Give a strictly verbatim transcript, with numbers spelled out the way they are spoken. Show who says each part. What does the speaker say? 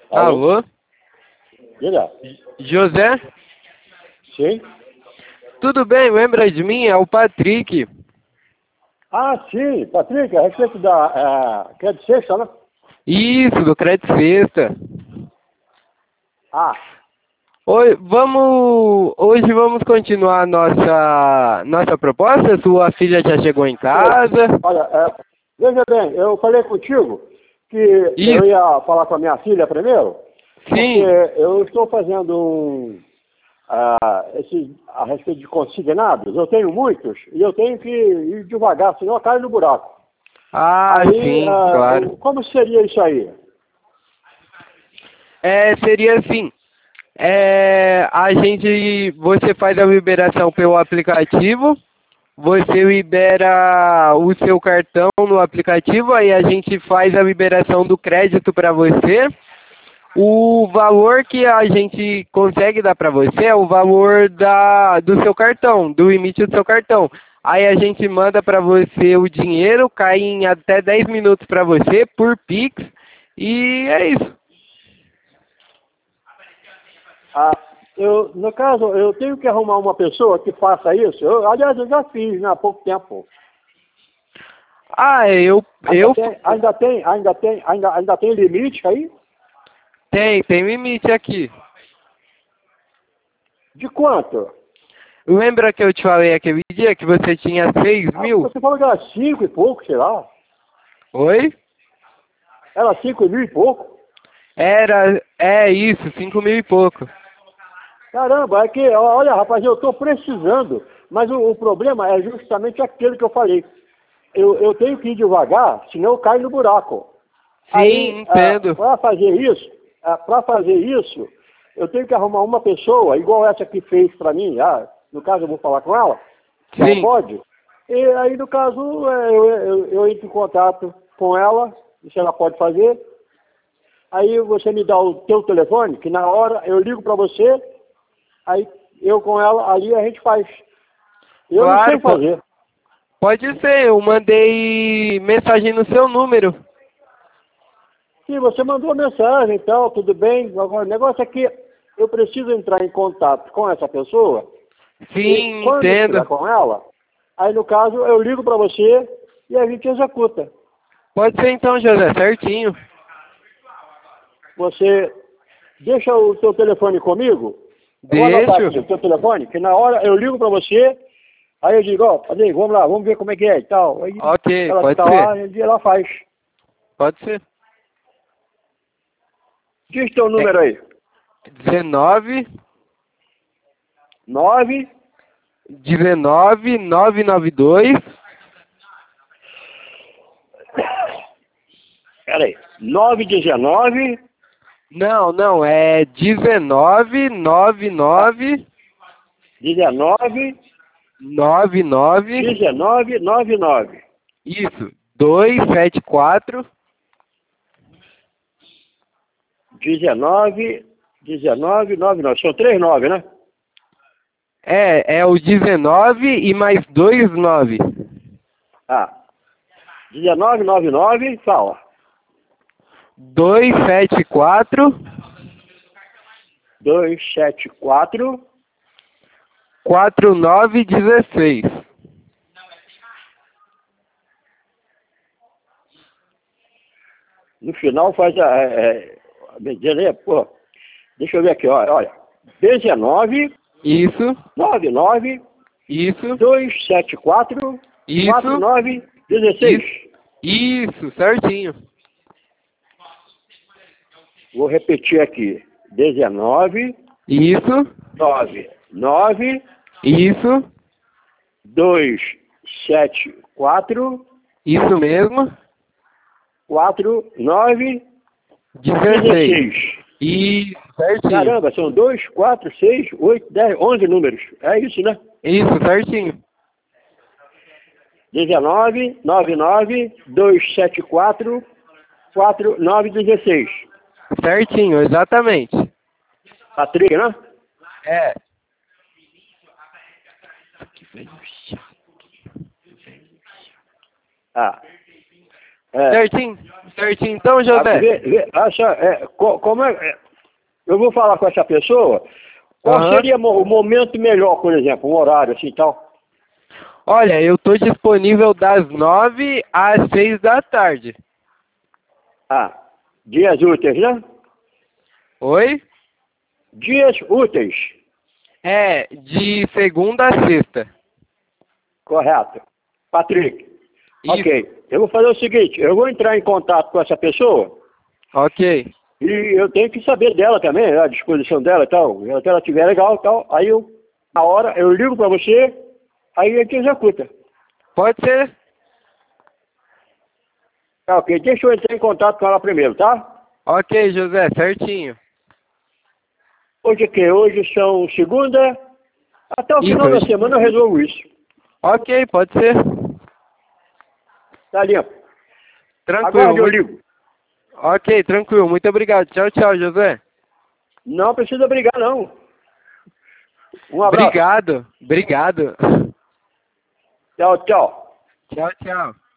Speaker 1: Alô?
Speaker 2: Alô?
Speaker 1: Diga.
Speaker 2: José?
Speaker 1: Sim?
Speaker 2: Tudo bem? Lembra de mim? É o Patrick.
Speaker 1: Ah, sim, Patrick, a respeito da é, Crédito Sexta, né?
Speaker 2: Isso, do Crédito Sexta.
Speaker 1: Ah,
Speaker 2: Oi, vamos... Hoje vamos continuar nossa, nossa proposta? Sua filha já chegou em casa?
Speaker 1: olha, é, veja bem, eu falei contigo que eu
Speaker 2: Isso,
Speaker 1: ia falar com a minha filha primeiro, porque
Speaker 2: sim.
Speaker 1: eu estou fazendo um, ah, esse, a respeito de consignados, eu tenho muitos, e eu tenho que ir devagar, senão eu caio no buraco.
Speaker 2: Ah,
Speaker 1: Aí,
Speaker 2: sim,
Speaker 1: ah,
Speaker 2: claro.
Speaker 1: o- como seria isso aí?
Speaker 2: É, seria assim. É, a gente... Você faz a liberação pelo aplicativo. Você libera o seu cartão no aplicativo, aí a gente faz a liberação do crédito para você. O valor que a gente consegue dar para você é o valor da, do seu cartão, do limite do seu cartão. Aí a gente manda para você o dinheiro, cai em até dez minutos para você, por Pix, e é isso.
Speaker 1: Ah, eu, no caso, eu tenho que arrumar uma pessoa que faça isso. Eu, aliás, eu já fiz, né, há pouco tempo.
Speaker 2: Ah, eu,
Speaker 1: Ainda
Speaker 2: eu
Speaker 1: tem, ainda tem, ainda tem, ainda, ainda tem limite aí?
Speaker 2: tem, tem limite aqui.
Speaker 1: De quanto?
Speaker 2: Lembra que eu te falei aquele dia que você tinha seis
Speaker 1: Ah,
Speaker 2: mil?
Speaker 1: você falou que era cinco e pouco, sei lá.
Speaker 2: Oi?
Speaker 1: Era cinco mil e pouco.
Speaker 2: Era, é isso, cinco mil e pouco.
Speaker 1: Caramba, é que, olha, rapaz, eu estou precisando. Mas o, o problema é justamente aquele que eu falei. Eu, eu tenho que ir devagar, senão eu caio no buraco.
Speaker 2: Sim,
Speaker 1: Aí,
Speaker 2: entendo.
Speaker 1: para fazer isso, para fazer isso, eu tenho que arrumar uma pessoa, igual essa que fez para mim, ah, no caso eu vou falar com ela, se ela
Speaker 2: Sim,
Speaker 1: pode, e aí no caso é, eu, eu, eu entro em contato com ela, se ela pode fazer, aí você me dá o teu telefone, que na hora eu ligo para você, aí eu com ela, ali a gente faz. Eu não sei
Speaker 2: claro, po-
Speaker 1: fazer.
Speaker 2: pode ser, eu mandei mensagem no seu número.
Speaker 1: Sim, você mandou mensagem e tal, tudo bem. Agora, o negócio é que eu preciso entrar em contato com essa pessoa e
Speaker 2: Sim,
Speaker 1: quando estiver
Speaker 2: entendo.
Speaker 1: com ela, aí no caso eu ligo para você e a gente executa.
Speaker 2: Pode ser então, José, certinho.
Speaker 1: Você deixa o seu telefone comigo, eu vou anotar
Speaker 2: Deixo.
Speaker 1: aqui o seu telefone, que na hora eu ligo para você, aí eu digo, ó, Padrinho, vamos lá, vamos ver como é que é e tal. Aí
Speaker 2: Ok,
Speaker 1: ela
Speaker 2: pode
Speaker 1: está lá
Speaker 2: ser.
Speaker 1: e ela faz.
Speaker 2: Pode ser.
Speaker 1: Diz teu
Speaker 2: É
Speaker 1: número aí.
Speaker 2: dezenove,
Speaker 1: Nove.
Speaker 2: dezenove, nove nove dois.
Speaker 1: Peraí. Nove dezenove.
Speaker 2: Não, não, é dezenove, nove nove,
Speaker 1: dezenove.
Speaker 2: nove nove.
Speaker 1: dezenove noventa e nove.
Speaker 2: Isso, dois sete quatro.
Speaker 1: dezenove, dezenove, nove, nove. São três nove, né?
Speaker 2: É, é o dezenove e mais dois nove.
Speaker 1: Ah, dezenove, nove, nove, fala.
Speaker 2: dois sete quatro,
Speaker 1: dois, sete, quatro.
Speaker 2: quatro nove um seis.
Speaker 1: No final faz a... É, é, pô, deixa eu ver aqui, ó, olha. dezenove,
Speaker 2: Isso,
Speaker 1: noventa e nove,
Speaker 2: isso,
Speaker 1: dois, sete, quatro, quatro,
Speaker 2: isso,
Speaker 1: nove, dezesseis.
Speaker 2: isso, isso, certinho.
Speaker 1: Vou repetir aqui. dezenove,
Speaker 2: Isso,
Speaker 1: nove, nove,
Speaker 2: isso,
Speaker 1: dois, sete, quatro,
Speaker 2: isso mesmo.
Speaker 1: quatro, nove,
Speaker 2: dezesseis.
Speaker 1: dezesseis.
Speaker 2: Isso, certinho.
Speaker 1: Caramba, são dois, quatro, seis, oito, dez, onze números. É isso, né?
Speaker 2: Isso, certinho.
Speaker 1: dezenove, noventa e nove, dois, sete, quatro, quatro, nove, dezesseis.
Speaker 2: Certinho, exatamente.
Speaker 1: Patrick, né?
Speaker 2: É.
Speaker 1: Ah. É.
Speaker 2: Certinho? Certinho então, José?
Speaker 1: Vê, vê, acha, é, co, como é, é, eu vou falar com essa pessoa, qual
Speaker 2: Aham.
Speaker 1: seria mo- o momento melhor, por exemplo, um horário assim e tal?
Speaker 2: Olha, eu tô disponível das nove às seis da tarde.
Speaker 1: Ah, dias úteis, né?
Speaker 2: Oi?
Speaker 1: Dias úteis,
Speaker 2: É, de segunda a sexta.
Speaker 1: correto. Patrick,
Speaker 2: Isso.
Speaker 1: ok. Eu vou fazer o seguinte, eu vou entrar em contato com essa pessoa
Speaker 2: Ok.
Speaker 1: e eu tenho que saber dela também, a disposição dela e tal. Se ela estiver legal e tal, aí eu, na hora, eu ligo para você, aí a gente executa.
Speaker 2: Pode ser?
Speaker 1: Tá, ok. Deixa eu entrar em contato com ela primeiro, tá?
Speaker 2: Ok, José, certinho.
Speaker 1: Hoje é que? Hoje são segunda. Até o
Speaker 2: Isso,
Speaker 1: final da
Speaker 2: hoje.
Speaker 1: semana eu resolvo isso.
Speaker 2: Ok, pode ser.
Speaker 1: Tá limpo.
Speaker 2: Tranquilo.
Speaker 1: Aguarde, eu
Speaker 2: Muito...
Speaker 1: ligo.
Speaker 2: Ok, tranquilo. Muito obrigado. Tchau, tchau, José.
Speaker 1: Não precisa brigar, não. Um abraço.
Speaker 2: Obrigado. Obrigado.
Speaker 1: Tchau, tchau.
Speaker 2: Tchau, tchau.